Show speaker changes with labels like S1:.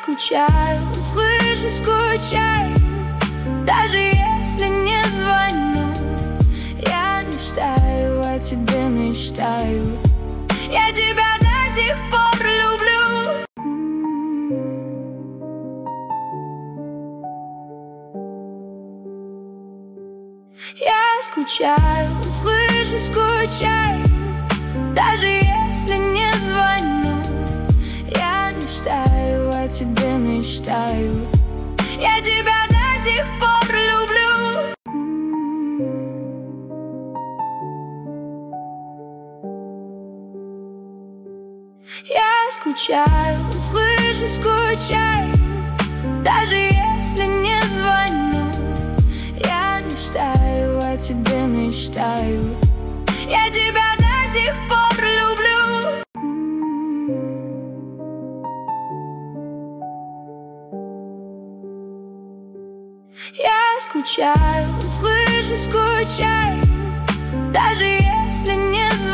S1: скучаю, слышу, скучаю, даже если не звоню. Я мечтаю о тебе, мечтаю. Я тебя до сих пор люблю. Я скучаю, слышу, скучаю, даже если не звоню. Я мечтаю о тебе, мечтаю. Я тебя до сих пор люблю. Я скучаю, слышу, скучаю, даже если не звоню. Я мечтаю о тебе, мечтаю. Я тебя до сих пор люблю. Я скучаю, слышу, скучаю, даже если не звоню.